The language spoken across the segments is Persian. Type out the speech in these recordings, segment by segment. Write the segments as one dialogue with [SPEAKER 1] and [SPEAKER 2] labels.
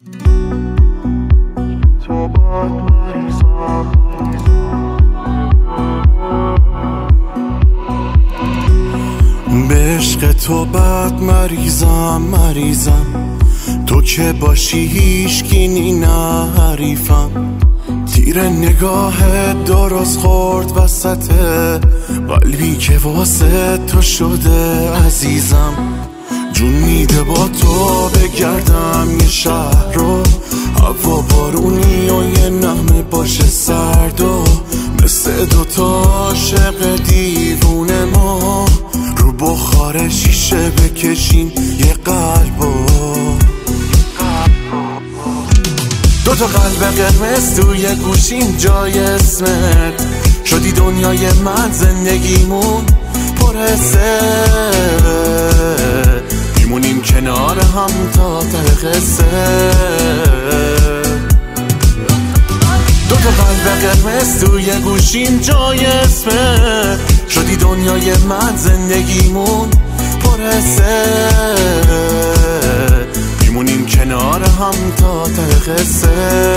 [SPEAKER 1] به عشق تو بد مریضم تو که باشی هیچکی نه حریفم. تیر نگاه درست خورد وسط قلبی که واسه تو شده عزیزم. جون میده با تو بگردم یه شهر رو، هوا بارونی و یه نغمه باشه سرد و مثل دوتا عاشق دیوونه ما رو بخار شیشه بکشیم یه قلبو. دوتا قلب قرمز توی گوشیم جای اسمت شدی دنیای من، زندگیمون پر حسه، میمونیم کنار هم تا ته قصه. دوتا قلب قرمز توی گوشیم جای اسمت شدی دنیای من، زندگیمون پر حسه، میمونیم کنار هم تا ته قصه.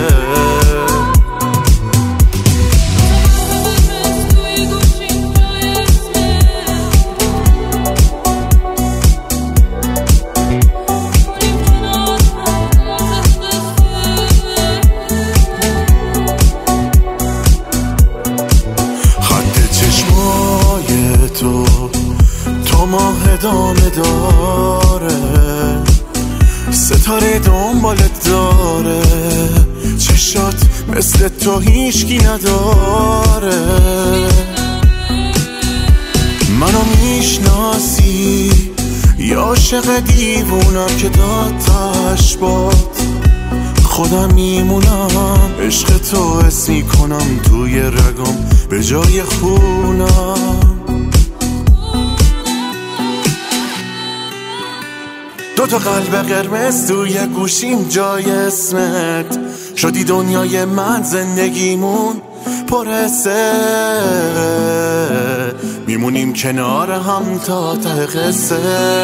[SPEAKER 1] تو ماه ادامه داره، ستاره دنبالت داره، چشات مثل تو هیچکی نداره. منو میشناسی یا عاشق دیوونم که داد تاش باد، خودم میمونم عشق تو حس میکنم توی رگم به جای خونم. دوتا قلب قرمز توی گوشیم جای اسمت شدی دنیای من، زندگیمون پر حسه، میمونیم کنار هم تا ته قصه.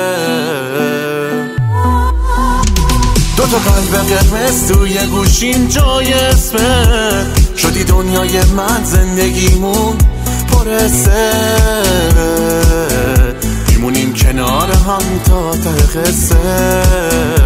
[SPEAKER 1] دوتا قلب قرمز توی گوشیم جای اسمت شدی دنیای من، زندگیمون پر حسه، میمونیم کنار هم تا ته قصه.